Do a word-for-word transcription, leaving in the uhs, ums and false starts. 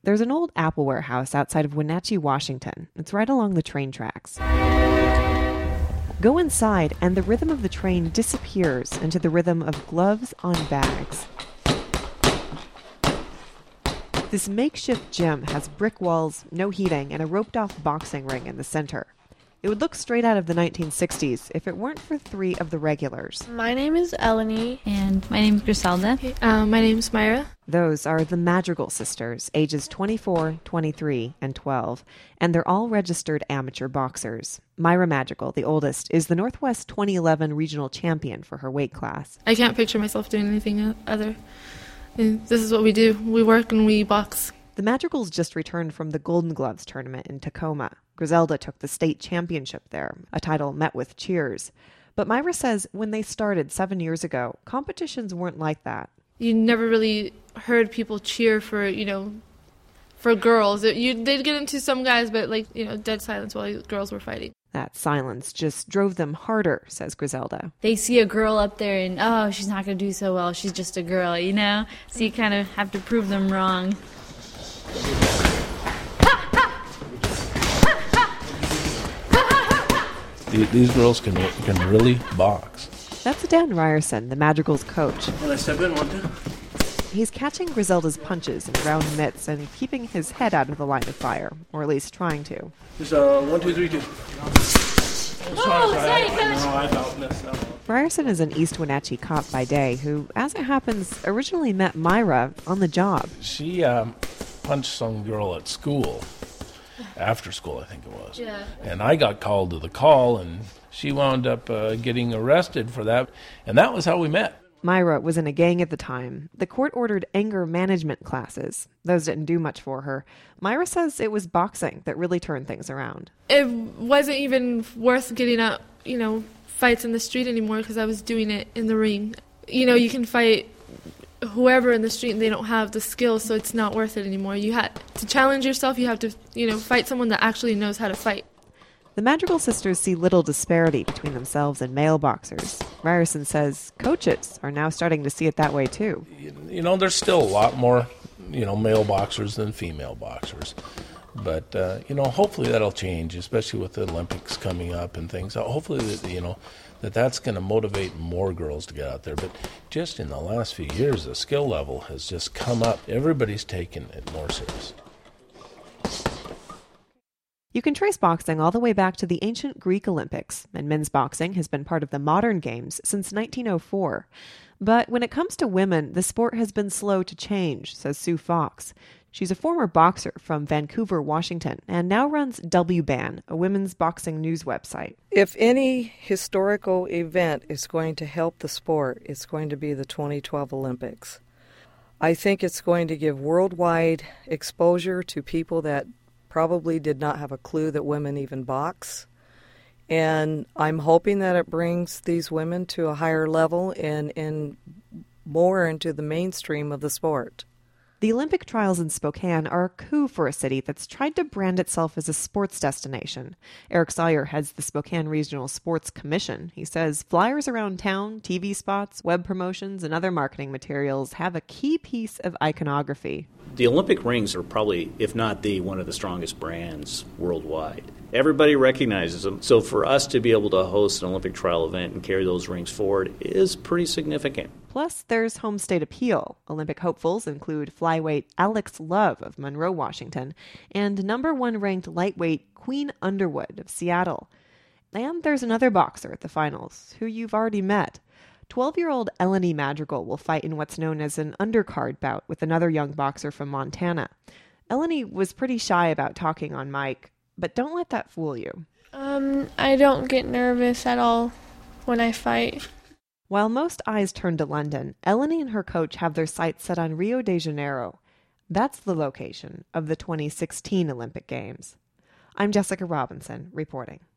There's an old Apple warehouse outside of Wenatchee, Washington. It's right along the train tracks. Go inside, and the rhythm of the train disappears into the rhythm of gloves on bags. This makeshift gym has brick walls, no heating, and a roped-off boxing ring in the center. It would look straight out of the nineteen sixties if it weren't for three of the regulars. My name is Eleni. And my name is Griselda. Uh, my name is Myra. Those are the Madrigal sisters, ages twenty-four, twenty-three, and twelve, and they're all registered amateur boxers. Myra Madrigal, the oldest, is the Northwest twenty eleven regional champion for her weight class. I can't picture myself doing anything other. And this is what we do. We work and we box. The Madrigals just returned from the Golden Gloves tournament in Tacoma. Griselda took the state championship there, a title met with cheers. But Myra says when they started seven years ago, competitions weren't like that. You never really heard people cheer for, you know, for girls. It, you, they'd get into some guys, but, like, you know, dead silence while girls were fighting. That silence just drove them harder, says Griselda. They see a girl up there and, oh, she's not going to do so well. She's just a girl, you know? So you kind of have to prove them wrong. These girls can can really box. That's Dan Ryerson, the Madrigal's coach. Can I step in one, two? He's catching Griselda's punches in round mitts and keeping his head out of the line of fire, or at least trying to. Just uh, one, two, three, two. Oh, sorry, coach. Ryerson is an East Wenatchee cop by day who, as it happens, originally met Myra on the job. She um, punched some girl at school. After school, I think it was. Yeah. And I got called to the call, and she wound up uh, getting arrested for that. And that was how we met. Myra was in a gang at the time. The court ordered anger management classes. Those didn't do much for her. Myra says it was boxing that really turned things around. It wasn't even worth getting up, you know, fights in the street anymore because I was doing it in the ring. You know, you can fight whoever in the street and they don't have the skills, so it's not worth it anymore. You had to challenge yourself. You have to, you know, fight someone that actually knows how to fight. The Madrigal sisters see little disparity between themselves and male boxers. Ryerson says coaches are now starting to see it that way too. You know, there's still a lot more, you know, male boxers than female boxers. But, uh, you know, hopefully that'll change, especially with the Olympics coming up and things. So hopefully, that, you know, that that's going to motivate more girls to get out there. But just in the last few years, the skill level has just come up. Everybody's taken it more serious. You can trace boxing all the way back to the ancient Greek Olympics, and men's boxing has been part of the modern games since nineteen oh four. But when it comes to women, the sport has been slow to change, says Sue Fox. She's a former boxer from Vancouver, Washington, and now runs W B A N, a women's boxing news website. If any historical event is going to help the sport, it's going to be the twenty twelve Olympics. I think it's going to give worldwide exposure to people that probably did not have a clue that women even box. And I'm hoping that it brings these women to a higher level and, and more into the mainstream of the sport. The Olympic trials in Spokane are a coup for a city that's tried to brand itself as a sports destination. Eric Sawyer heads the Spokane Regional Sports Commission. He says flyers around town, T V spots, web promotions, and other marketing materials have a key piece of iconography. The Olympic rings are probably, if not the, one of the strongest brands worldwide. Everybody recognizes them. So for us to be able to host an Olympic trial event and carry those rings forward is pretty significant. Plus, there's home state appeal. Olympic hopefuls include flyweight Alex Love of Monroe, Washington, and number one ranked lightweight Queen Underwood of Seattle. And there's another boxer at the finals, who you've already met. twelve-year-old Eleni Madrigal will fight in what's known as an undercard bout with another young boxer from Montana. Eleni was pretty shy about talking on mic, but don't let that fool you. Um, I don't get nervous at all when I fight. While most eyes turn to London, Eleni and her coach have their sights set on Rio de Janeiro. That's the location of the twenty sixteen Olympic Games. I'm Jessica Robinson, reporting.